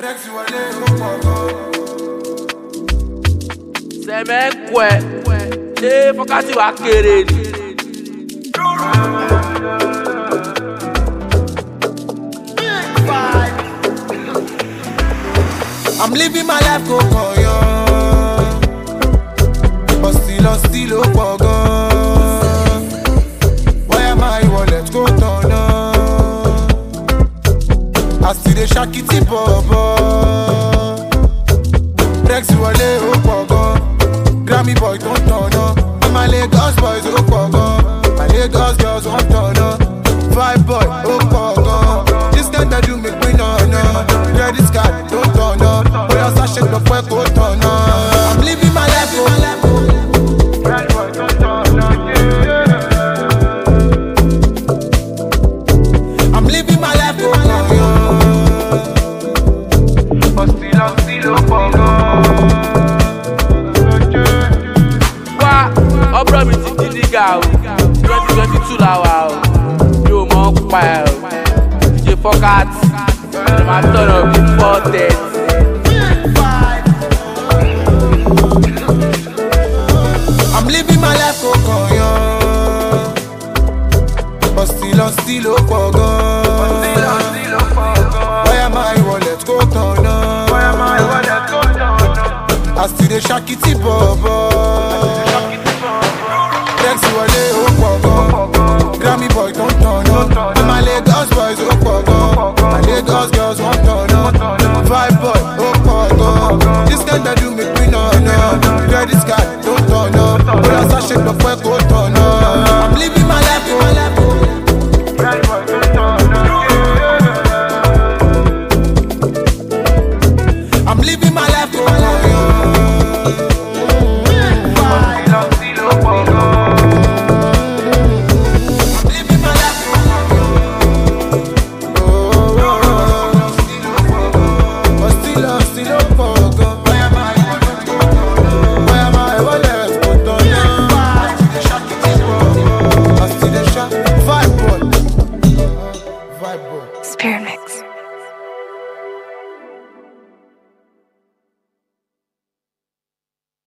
Sẹ́mẹ́kùẹ́ ṣé fọ́kásì wá kéré ni. I'm living my life go koyo, but still oh God. Why am I wallet go turn up? I still dey shakiti bobo. Rex wale oh God, Grammy boy don't turn up. And my Lagos boys oh God, my Lagos girls won't turn up. Vibe boy oh God, this kind that you make me no. Credit card don't turn up. Shake the fuck out on. I'm living my life, I'm living my life, but still Wá ọ̀bùrọ̀ mi ti di dígà o, 2022 la wà o, yóò mọ̀ ń pa ẹ̀ o, DJ Fọ́kátì, ẹ̀ máa tọ̀nà bí 430. I'm living my life, koyo, but still oh God. Why am I wallet go turn up? I still dey shakiti bobo. Rex wale oh God, Grammy boy don't turn up. And my Lagos boys oh God, my Lagos girls won't turn up. Vibe boy oh God, this kind that do make me no. Credit card don't turn up. Shake the fuck out on. I'm living my life, I'm living my life, Spirit Mix.